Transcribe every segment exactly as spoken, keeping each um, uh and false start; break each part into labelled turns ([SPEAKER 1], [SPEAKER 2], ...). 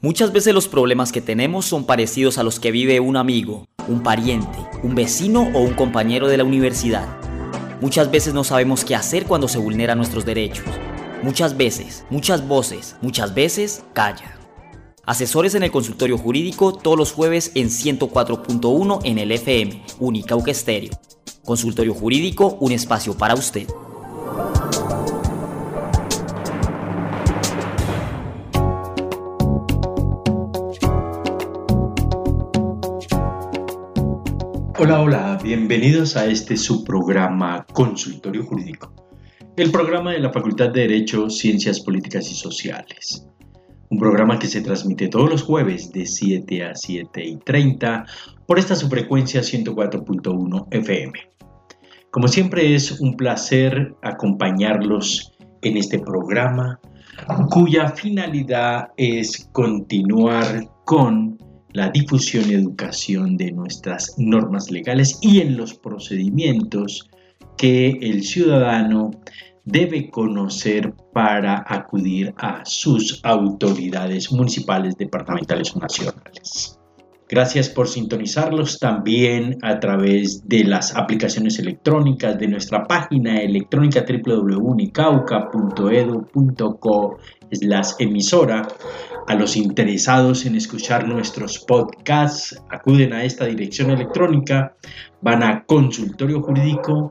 [SPEAKER 1] Muchas veces los problemas que tenemos son parecidos a los que vive un amigo, un pariente, un vecino o un compañero de la universidad. Muchas veces no sabemos qué hacer cuando se vulneran nuestros derechos. Muchas veces, muchas voces, muchas veces callan. Asesores en el consultorio jurídico todos los jueves en ciento cuatro punto uno en el F M, Unicauca Estéreo. Consultorio jurídico, un espacio para usted.
[SPEAKER 2] Hola, hola, bienvenidos a este subprograma Consultorio Jurídico, el programa de la Facultad de Derecho, Ciencias Políticas y Sociales. Un programa que se transmite todos los jueves de siete a siete y treinta por esta subfrecuencia ciento cuatro punto uno F M. Como siempre es un placer acompañarlos en este programa, cuya finalidad es continuar con la difusión y educación de nuestras normas legales y en los procedimientos que el ciudadano debe conocer para acudir a sus autoridades municipales, departamentales o nacionales. Gracias por sintonizarlos también a través de las aplicaciones electrónicas de nuestra página electrónica doble u doble u doble u punto unicauca punto edu punto co slash emisora. A los interesados en escuchar nuestros podcasts, acuden a esta dirección electrónica, van a Consultorio Jurídico,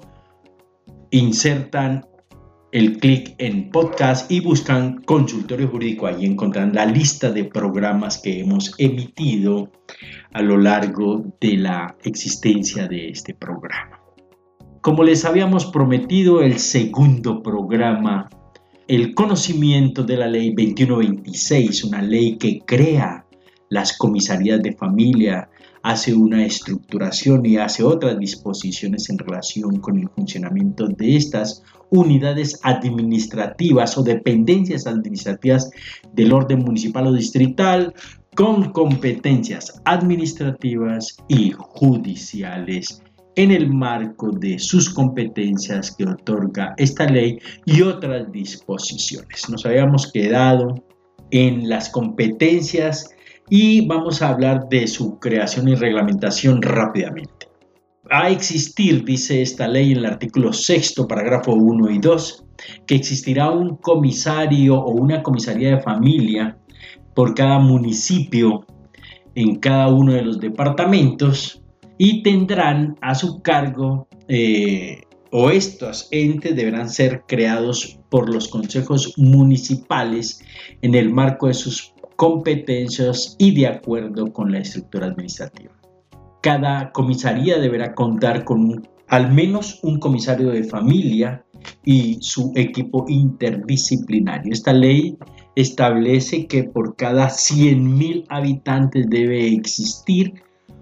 [SPEAKER 2] insertan el clic en podcast y buscan Consultorio Jurídico. Ahí encontrarán la lista de programas que hemos emitido a lo largo de la existencia de este programa. Como les habíamos prometido, el segundo programa, el conocimiento de la ley veintiuno veintiséis, una ley que crea las comisarías de familia, hace una estructuración y hace otras disposiciones en relación con el funcionamiento de estas unidades administrativas o dependencias administrativas del orden municipal o distrital con competencias administrativas y judiciales en el marco de sus competencias que otorga esta ley y otras disposiciones. Nos habíamos quedado en las competencias y vamos a hablar de su creación y reglamentación rápidamente. A existir, dice esta ley en el artículo sexto, parágrafo uno y dos, que existirá un comisario o una comisaría de familia por cada municipio en cada uno de los departamentos y tendrán a su cargo eh, o estos entes deberán ser creados por los consejos municipales en el marco de sus competencias y de acuerdo con la estructura administrativa. Cada comisaría deberá contar con un, al menos un comisario de familia y su equipo interdisciplinario. Esta ley establece que por cada cien mil habitantes debe existir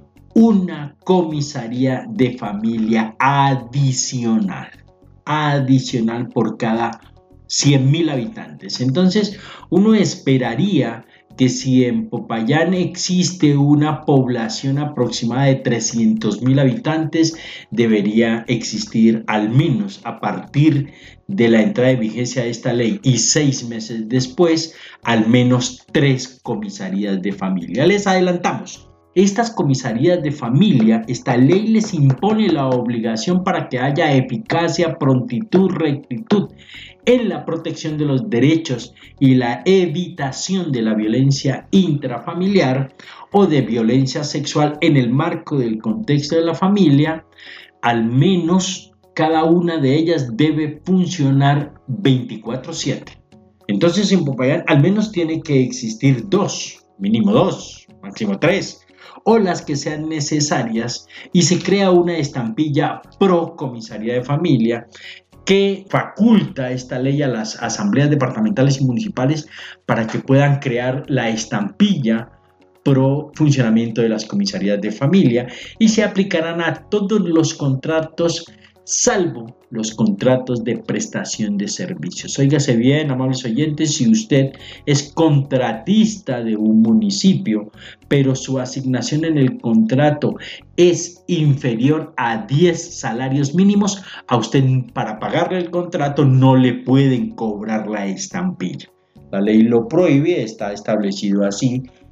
[SPEAKER 2] una comisaría de familia adicional, adicional por cada cien mil habitantes. Entonces, uno esperaría que si en Popayán existe una población aproximada de trescientos mil habitantes, debería existir al menos a partir de la entrada de vigencia de esta ley y seis meses después, al menos tres comisarías de familia. Les adelantamos. Estas comisarías de familia, esta ley les impone la obligación para que haya eficacia, prontitud, rectitud en la protección de los derechos y la evitación de la violencia intrafamiliar o de violencia sexual en el marco del contexto de la familia. Al menos cada una de ellas debe funcionar veinticuatro siete. Entonces en Popayán al menos tiene que existir dos, mínimo dos, máximo tres, o las que sean necesarias, y se crea una estampilla pro comisaría de familia que faculta esta ley a las asambleas departamentales y municipales para que puedan crear la estampilla pro funcionamiento de las comisarías de familia y se aplicarán a todos los contratos salvo los contratos de prestación de servicios. Óigase bien, amables oyentes, si usted es contratista de un municipio, pero su asignación en el contrato es inferior a diez salarios mínimos, a usted para pagarle el contrato no le pueden cobrar la estampilla. La ley lo prohíbe, está establecido así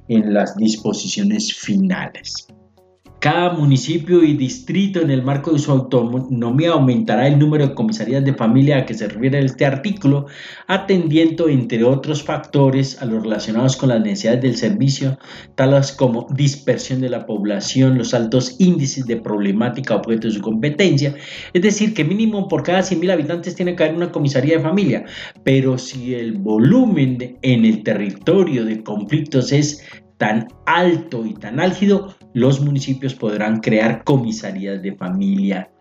[SPEAKER 2] en las disposiciones finales. Cada municipio y distrito en el marco de su autonomía aumentará el número de comisarías de familia a que se refiere este artículo, atendiendo entre otros factores a los relacionados con las necesidades del servicio, tales como dispersión de la población, los altos índices de problemática objeto de su competencia. Es decir, que mínimo por cada cien mil habitantes tiene que haber una comisaría de familia, pero si el volumen de, en el territorio de conflictos es tan alto y tan álgido, los municipios podrán crear comisarías de familia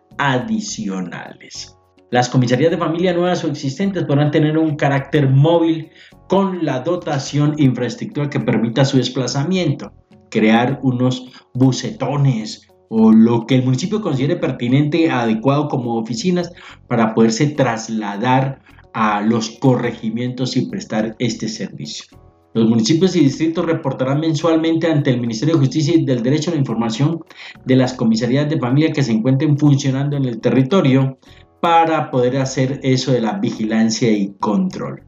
[SPEAKER 2] adicionales. Las comisarías de familia nuevas o existentes podrán tener un carácter móvil con la dotación e infraestructura que permita su desplazamiento, crear unos bucetones o lo que el municipio considere pertinente, adecuado como oficinas para poderse trasladar a los corregimientos y prestar este servicio. Los municipios y distritos reportarán mensualmente ante el Ministerio de Justicia y del Derecho a la información de las comisarías de familia que se encuentren funcionando en el territorio para poder hacer eso de la vigilancia y control.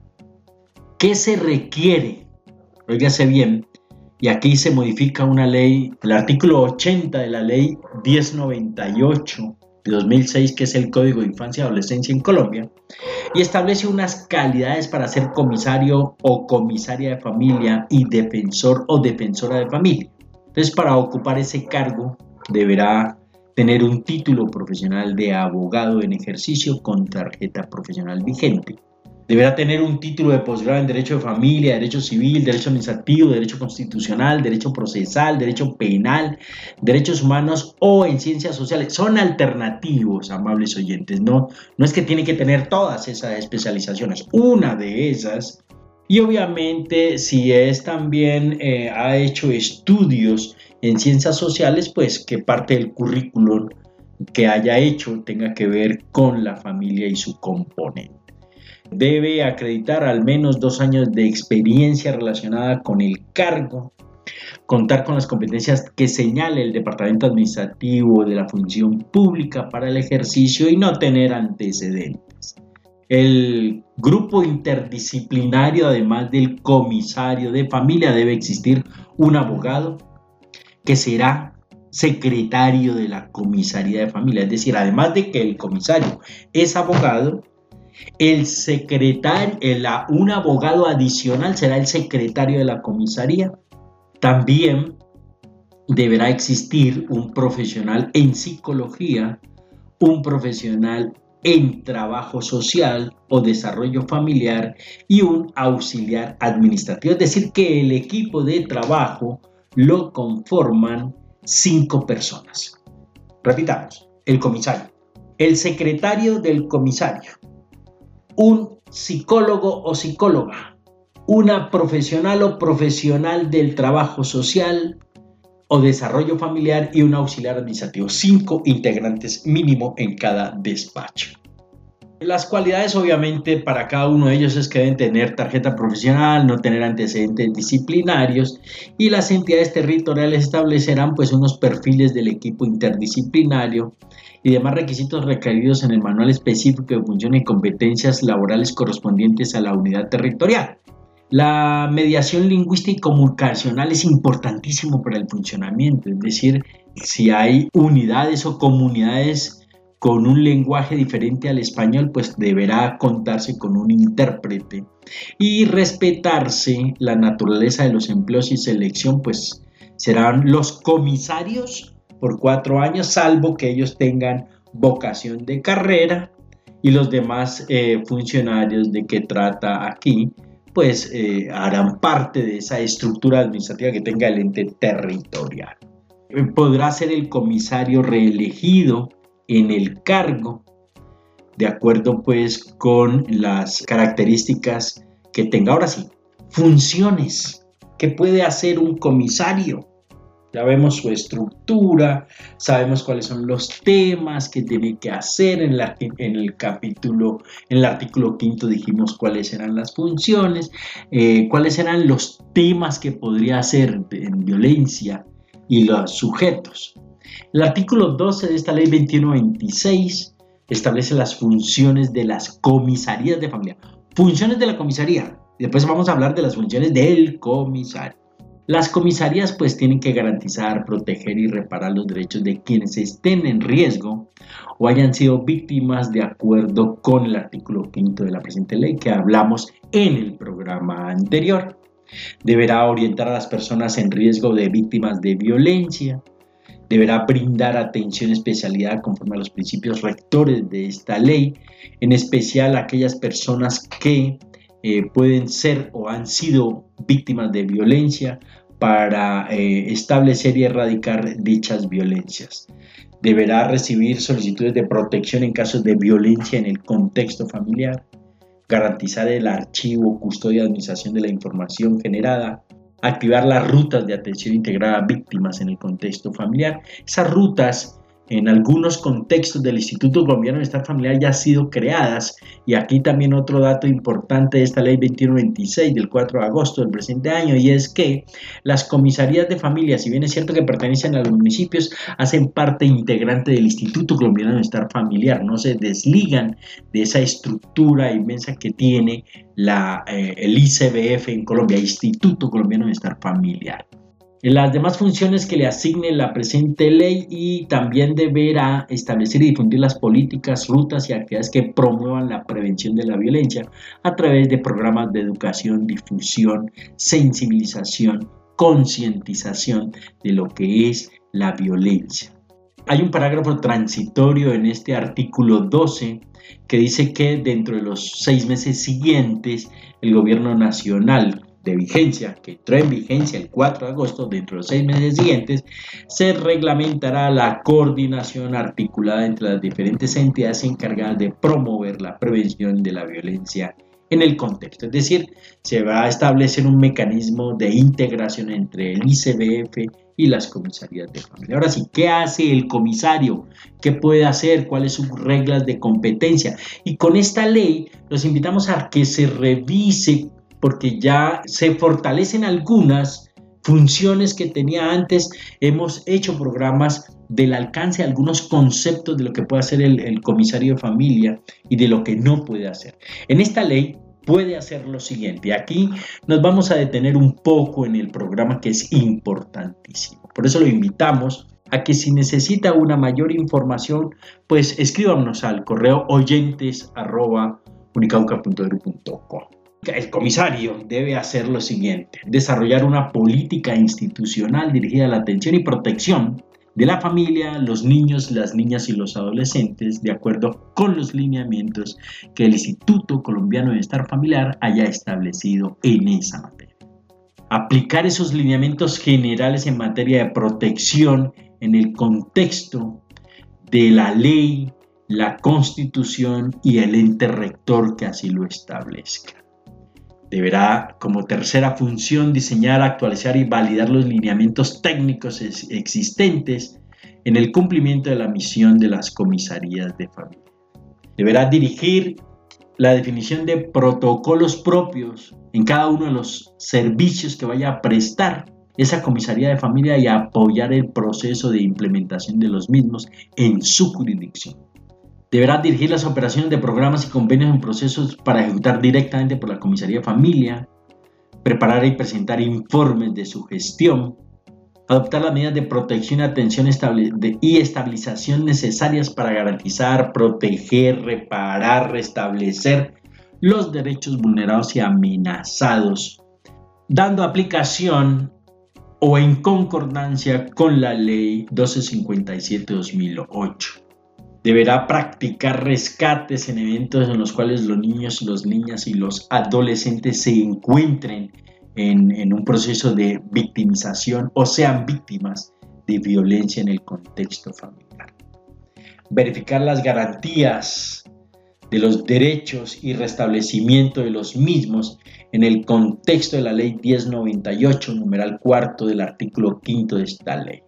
[SPEAKER 2] ¿Qué se requiere? Óigase bien, y aquí se modifica una ley, el artículo ochenta de la ley diez noventa y ocho de dos mil seis, que es el Código de Infancia y Adolescencia en Colombia, y establece unas calidades para ser comisario o comisaria de familia y defensor o defensora de familia. Entonces, para ocupar ese cargo deberá tener un título profesional de abogado en ejercicio con tarjeta profesional vigente. Deberá tener un título de posgrado en Derecho de Familia, Derecho Civil, Derecho Administrativo, Derecho Constitucional, Derecho Procesal, Derecho Penal, Derechos Humanos o en Ciencias Sociales. Son alternativos, amables oyentes, no, no es que tiene que tener todas esas especializaciones, una de esas. Y obviamente si es también eh, ha hecho estudios en Ciencias Sociales, pues que parte del currículum que haya hecho tenga que ver con la familia y su componente. Debe acreditar al menos dos años de experiencia relacionada con el cargo, contar con las competencias que señale el Departamento Administrativo de la Función Pública para el ejercicio y no tener antecedentes. El grupo interdisciplinario, además del comisario de familia, debe existir un abogado que será secretario de la comisaría de familia, es decir, además de que el comisario es abogado, el secretario, el, un abogado adicional será el secretario de la comisaría. También deberá existir un profesional en psicología, un profesional en trabajo social o desarrollo familiar y un auxiliar administrativo. Es decir, que el equipo de trabajo lo conforman cinco personas. Repitamos: el comisario, el secretario del comisario, un psicólogo o psicóloga, una profesional o profesional del trabajo social o desarrollo familiar y un auxiliar administrativo. Cinco integrantes mínimo en cada despacho. Las cualidades, obviamente, para cada uno de ellos es que deben tener tarjeta profesional, no tener antecedentes disciplinarios, y las entidades territoriales establecerán pues unos perfiles del equipo interdisciplinario y demás requisitos requeridos en el manual específico de funciones y competencias laborales correspondientes a la unidad territorial. La mediación lingüística y comunicacional es importantísimo para el funcionamiento, es decir, si hay unidades o comunidades con un lenguaje diferente al español, pues deberá contarse con un intérprete y respetarse la naturaleza de los empleos y selección, pues serán los comisarios por cuatro años, salvo que ellos tengan vocación de carrera, y los demás eh, funcionarios de que trata aquí, pues eh, harán parte de esa estructura administrativa que tenga el ente territorial. Eh, podrá ser el comisario reelegido en el cargo, de acuerdo pues con las características que tenga. Ahora sí, funciones. ¿Qué puede hacer un comisario? Ya vemos su estructura, sabemos cuáles son los temas que tiene que hacer. En, la, en el capítulo, en el artículo quinto dijimos cuáles eran las funciones, eh, cuáles eran los temas que podría hacer en violencia y los sujetos. El artículo doce de esta ley veintiuno veintiséis establece las funciones de las comisarías de familia. Funciones de la comisaría. Después vamos a hablar de las funciones del comisario. Las comisarías pues tienen que garantizar, proteger y reparar los derechos de quienes estén en riesgo o hayan sido víctimas de acuerdo con el artículo quinto de la presente ley que hablamos en el programa anterior. Deberá orientar a las personas en riesgo de víctimas de violencia. Deberá brindar atención especialidad conforme a los principios rectores de esta ley, en especial a aquellas personas que eh, pueden ser o han sido víctimas de violencia para eh, establecer y erradicar dichas violencias. Deberá recibir solicitudes de protección en casos de violencia en el contexto familiar, garantizar el archivo, custodia y administración de la información generada, activar las rutas de atención integrada a víctimas en el contexto familiar. Esas rutas en algunos contextos del Instituto Colombiano de Bienestar Familiar ya han sido creadas, y aquí también otro dato importante de esta ley veintiuno veintiséis del cuatro de agosto del presente año, y es que las comisarías de familia, si bien es cierto que pertenecen a los municipios, hacen parte integrante del Instituto Colombiano de Bienestar Familiar, no se desligan de esa estructura inmensa que tiene la, eh, el I C B F en Colombia, Instituto Colombiano de Bienestar Familiar. Las demás funciones que le asigne la presente ley, y también deberá establecer y difundir las políticas, rutas y actividades que promuevan la prevención de la violencia a través de programas de educación, difusión, sensibilización, concientización de lo que es la violencia. Hay un parágrafo transitorio en este artículo doce que dice que dentro de los seis meses siguientes el gobierno nacional de vigencia, que entró en vigencia el cuatro de agosto, dentro de los seis meses siguientes, se reglamentará la coordinación articulada entre las diferentes entidades encargadas de promover la prevención de la violencia en el contexto. Es decir, se va a establecer un mecanismo de integración entre el I C B F y las comisarías de familia. Ahora sí, ¿qué hace el comisario? ¿Qué puede hacer? ¿Cuáles son sus reglas de competencia? Y con esta ley los invitamos a que se revise, porque ya se fortalecen algunas funciones que tenía antes. Hemos hecho programas del alcance de algunos conceptos de lo que puede hacer el, el comisario de familia y de lo que no puede hacer. En esta ley puede hacer lo siguiente. Aquí nos vamos a detener un poco en el programa, que es importantísimo. Por eso lo invitamos a que, si necesita una mayor información, pues escríbanos al correo oyentes arroba unicauca punto edu punto co. El comisario debe hacer lo siguiente: desarrollar una política institucional dirigida a la atención y protección de la familia, los niños, las niñas y los adolescentes, de acuerdo con los lineamientos que el Instituto Colombiano de Bienestar Familiar haya establecido en esa materia. Aplicar esos lineamientos generales en materia de protección en el contexto de la ley, la Constitución y el ente rector que así lo establezca. Deberá, como tercera función, diseñar, actualizar y validar los lineamientos técnicos existentes en el cumplimiento de la misión de las comisarías de familia. Deberá dirigir la definición de protocolos propios en cada uno de los servicios que vaya a prestar esa comisaría de familia y apoyar el proceso de implementación de los mismos en su jurisdicción. Deberá dirigir las operaciones de programas y convenios en procesos para ejecutar directamente por la comisaría de familia, preparar y presentar informes de su gestión, adoptar las medidas de protección y atención estable de, y estabilización necesarias para garantizar, proteger, reparar, restablecer los derechos vulnerados y amenazados, dando aplicación o en concordancia con la Ley doce cincuenta y siete dos mil ocho. Deberá practicar rescates en eventos en los cuales los niños, las niñas y los adolescentes se encuentren en, en un proceso de victimización o sean víctimas de violencia en el contexto familiar. Verificar las garantías de los derechos y restablecimiento de los mismos en el contexto de la Ley diez noventa y ocho, numeral cuarto del artículo quinto de esta ley.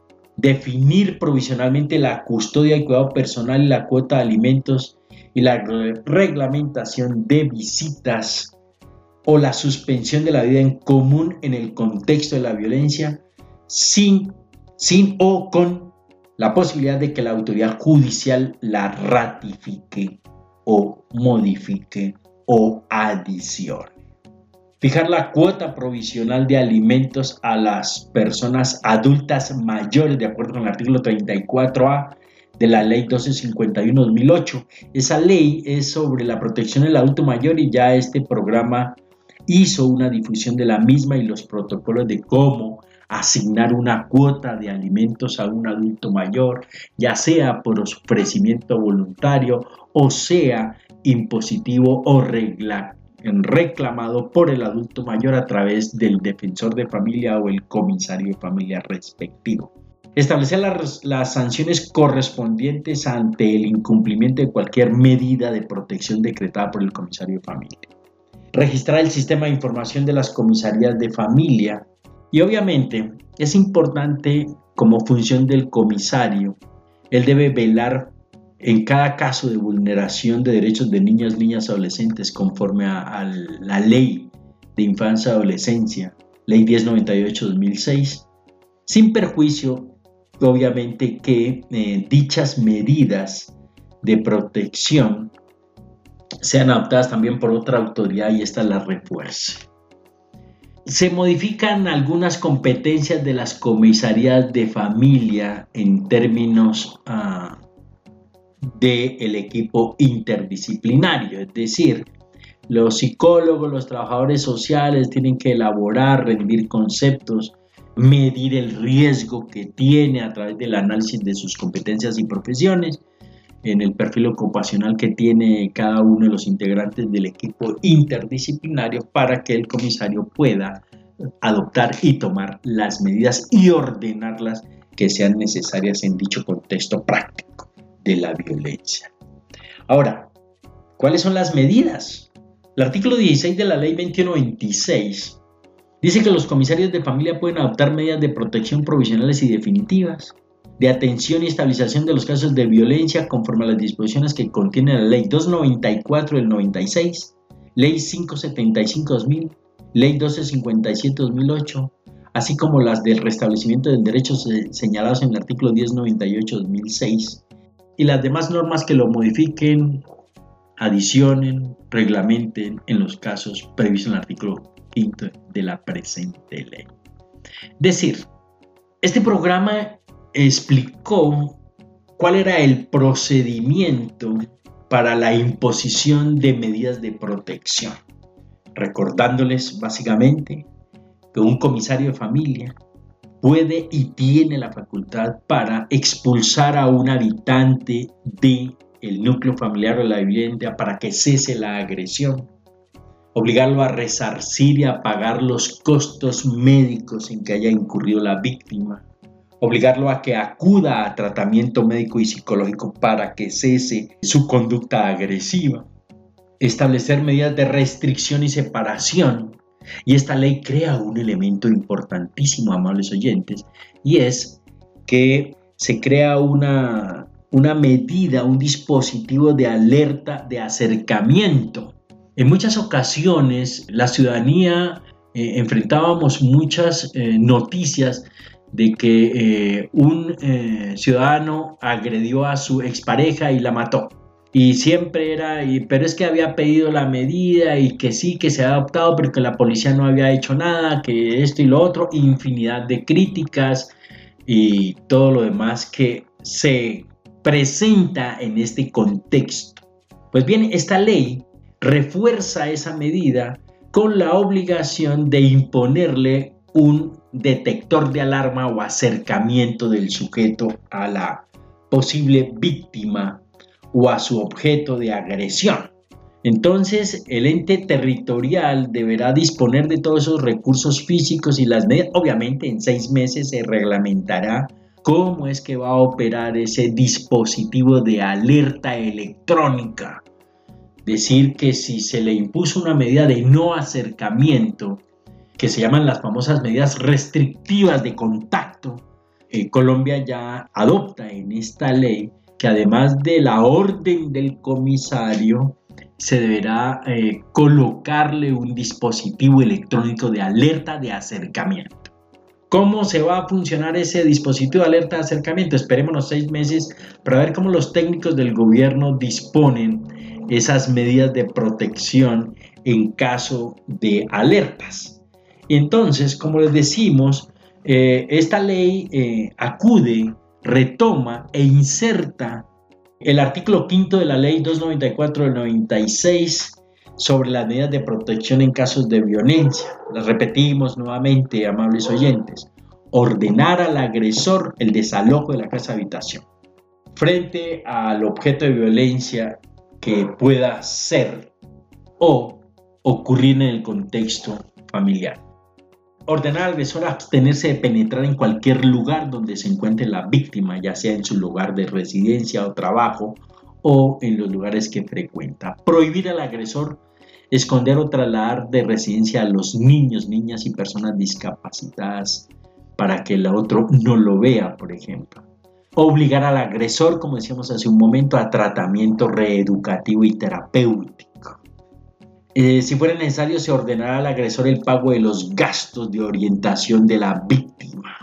[SPEAKER 2] Definir provisionalmente la custodia y cuidado personal y la cuota de alimentos y la reglamentación de visitas o la suspensión de la vida en común en el contexto de la violencia sin, sin o con la posibilidad de que la autoridad judicial la ratifique o modifique o adicione. Fijar la cuota provisional de alimentos a las personas adultas mayores, de acuerdo con el artículo treinta y cuatro A de la ley doce cincuenta y uno dos mil ocho. Esa ley es sobre la protección del adulto mayor y ya este programa hizo una difusión de la misma y los protocolos de cómo asignar una cuota de alimentos a un adulto mayor, ya sea por ofrecimiento voluntario o sea impositivo o regla, reclamado por el adulto mayor a través del defensor de familia o el comisario de familia respectivo. Establecer las, las sanciones correspondientes ante el incumplimiento de cualquier medida de protección decretada por el comisario de familia. Registrar el sistema de información de las comisarías de familia. Y obviamente es importante como función del comisario, él debe velar en cada caso de vulneración de derechos de niños, niñas, adolescentes conforme a, a la ley de infancia y adolescencia, ley diez noventa y ocho dos mil seis, sin perjuicio obviamente que eh, dichas medidas de protección sean adoptadas también por otra autoridad y esta las refuerce. Se modifican algunas competencias de las comisarías de familia en términos uh, del equipo interdisciplinario, es decir, los psicólogos, los trabajadores sociales tienen que elaborar, rendir conceptos, medir el riesgo que tiene a través del análisis de sus competencias y profesiones, en el perfil ocupacional que tiene cada uno de los integrantes del equipo interdisciplinario para que el comisario pueda adoptar y tomar las medidas y ordenarlas que sean necesarias en dicho contexto práctico de la violencia. Ahora, ¿cuáles son las medidas? El artículo dieciséis de la ley veintiuno veintiséis dice que los comisarios de familia pueden adoptar medidas de protección provisionales y definitivas, de atención y estabilización de los casos de violencia conforme a las disposiciones que contiene la ley doscientos noventa y cuatro del noventa y seis, ley quinientos setenta y cinco dos mil, ley doce cincuenta y siete dos mil ocho, así como las del restablecimiento del derecho señalados en el artículo diez noventa y ocho dos mil seis, y las demás normas que lo modifiquen, adicionen, reglamenten en los casos previstos en el artículo quinto de la presente ley. Es decir, este programa explicó cuál era el procedimiento para la imposición de medidas de protección, recordándoles básicamente que un comisario de familia puede y tiene la facultad para expulsar a un habitante del núcleo familiar o de la vivienda para que cese la agresión, obligarlo a resarcir y a pagar los costos médicos en que haya incurrido la víctima, obligarlo a que acuda a tratamiento médico y psicológico para que cese su conducta agresiva, establecer medidas de restricción y separación. Y esta ley crea un elemento importantísimo, amables oyentes, y es que se crea una, una medida, un dispositivo de alerta de acercamiento. En muchas ocasiones la ciudadanía eh, enfrentábamos muchas eh, noticias de que eh, un eh, ciudadano agredió a su expareja y la mató. Y siempre era, y, pero es que había pedido la medida y que sí, que se ha adoptado, pero que la policía no había hecho nada, que esto y lo otro, infinidad de críticas y todo lo demás que se presenta en este contexto. Pues bien, esta ley refuerza esa medida con la obligación de imponerle un detector de alarma o acercamiento del sujeto a la posible víctima o a su objeto de agresión. Entonces, el ente territorial deberá disponer de todos esos recursos físicos y las medidas. Obviamente, en seis meses se reglamentará cómo es que va a operar ese dispositivo de alerta electrónica. Decir que si se le impuso una medida de no acercamiento, que se llaman las famosas medidas restrictivas de contacto, eh, Colombia ya adopta en esta ley que además de la orden del comisario, se deberá eh, colocarle un dispositivo electrónico de alerta de acercamiento. ¿Cómo se va a funcionar ese dispositivo de alerta de acercamiento? Esperémonos seis meses para ver cómo los técnicos del gobierno disponen esas medidas de protección en caso de alertas. Entonces, como les decimos, eh, esta ley eh, acude, retoma e inserta el artículo quinto de la ley doscientos noventa y cuatro del noventa y seis sobre las medidas de protección en casos de violencia. Las repetimos nuevamente, amables oyentes. Ordenar al agresor el desalojo de la casa habitación frente al objeto de violencia que pueda ser o ocurrir en el contexto familiar. Ordenar al agresor a abstenerse de penetrar en cualquier lugar donde se encuentre la víctima, ya sea en su lugar de residencia o trabajo o en los lugares que frecuenta. Prohibir al agresor esconder o trasladar de residencia a los niños, niñas y personas discapacitadas para que el otro no lo vea, por ejemplo. Obligar al agresor, como decíamos hace un momento, a tratamiento reeducativo y terapéutico. Eh, si fuera necesario, se ordenará al agresor el pago de los gastos de orientación de la víctima.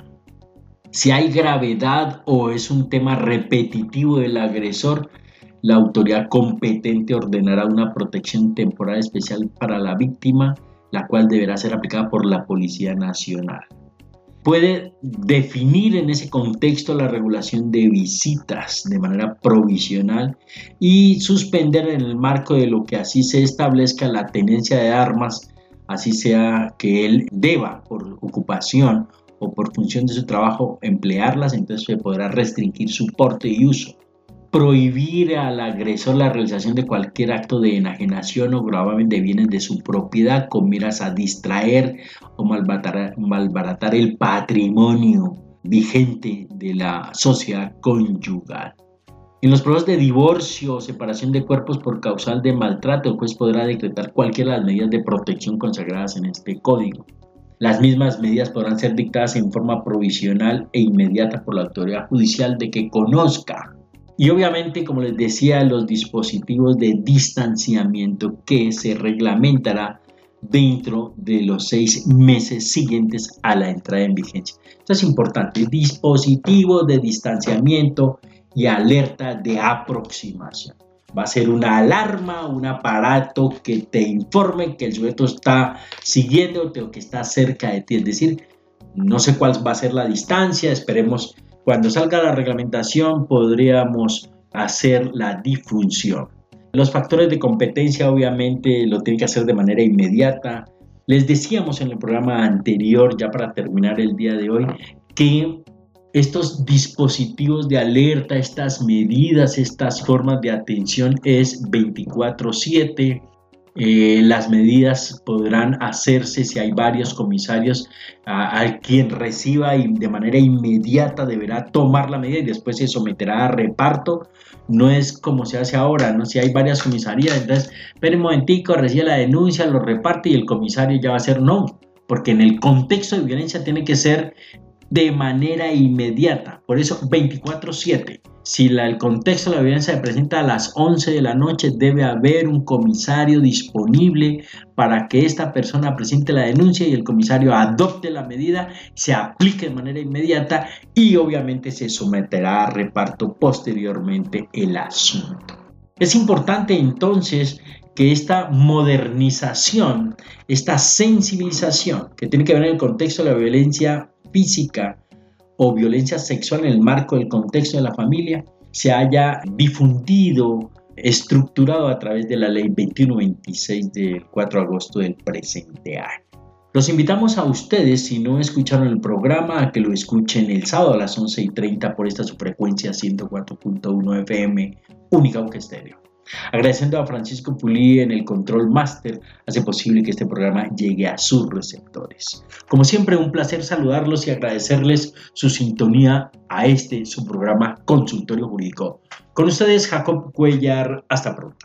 [SPEAKER 2] Si hay gravedad o es un tema repetitivo del agresor, la autoridad competente ordenará una protección temporal especial para la víctima, la cual deberá ser aplicada por la Policía Nacional. Puede definir en ese contexto la regulación de visitas de manera provisional y suspender en el marco de lo que así se establezca la tenencia de armas, así sea que él deba por ocupación o por función de su trabajo emplearlas, entonces se podrá restringir su porte y uso. Prohibir al agresor la realización de cualquier acto de enajenación o gravamen de bienes de su propiedad con miras a distraer o malbaratar, malbaratar el patrimonio vigente de la sociedad conyugal. En los procesos de divorcio o separación de cuerpos por causal de maltrato, el juez podrá decretar cualquiera de las medidas de protección consagradas en este código. Las mismas medidas podrán ser dictadas en forma provisional e inmediata por la autoridad judicial de que conozca. Y obviamente, como les decía, los dispositivos de distanciamiento que se reglamentará dentro de los seis meses siguientes a la entrada en vigencia. Esto es importante, dispositivos de distanciamiento y alerta de aproximación. Va a ser una alarma, un aparato que te informe que el sujeto está siguiéndote o que está cerca de ti. Es decir, no sé cuál va a ser la distancia, esperemos. Cuando salga la reglamentación podríamos hacer la difusión. Los factores de competencia obviamente lo tienen que hacer de manera inmediata. Les decíamos en el programa anterior, ya para terminar el día de hoy, que estos dispositivos de alerta, estas medidas, estas formas de atención es veinticuatro siete. Eh, las medidas podrán hacerse si hay varios comisarios a, a quien reciba y de manera inmediata deberá tomar la medida y después se someterá a reparto. No es como se hace ahora, ¿no? Si hay varias comisarías, entonces espere un momentico, recibe la denuncia, lo reparte y el comisario ya va a ser no, porque en el contexto de violencia tiene que ser de manera inmediata. Por eso veinticuatro siete. Si la, el contexto de la violencia se presenta a las once de la noche, debe haber un comisario disponible para que esta persona presente la denuncia y el comisario adopte la medida, se aplique de manera inmediata y obviamente se someterá a reparto posteriormente el asunto. Es importante entonces que esta modernización, esta sensibilización que tiene que ver en el contexto de la violencia física o violencia sexual en el marco del contexto de la familia se haya difundido, estructurado a través de la ley veintiuno veintiséis del cuatro de agosto del presente año. Los invitamos a ustedes, si no escucharon el programa, a que lo escuchen el sábado a las once y treinta por esta su frecuencia ciento cuatro punto uno F M, Unicauca Estéreo. Agradeciendo a Francisco Pulí en el control máster, hace posible que este programa llegue a sus receptores. Como siempre, un placer saludarlos y agradecerles su sintonía a este su programa Consultorio Jurídico. Con ustedes, Jacob Cuellar. Hasta pronto.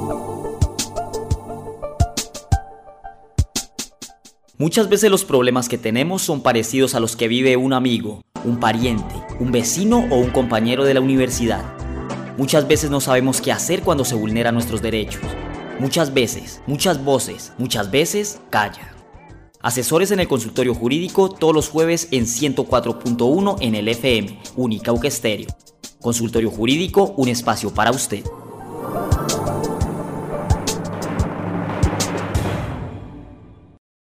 [SPEAKER 1] Muchas veces los problemas que tenemos son parecidos a los que vive un amigo, un pariente, un vecino o un compañero de la universidad. Muchas veces no sabemos qué hacer cuando se vulneran nuestros derechos. Muchas veces, muchas voces, muchas veces, calla. Asesores en el consultorio jurídico todos los jueves en ciento cuatro punto uno en el F M, Unicauca Estéreo. Consultorio jurídico, un espacio para usted.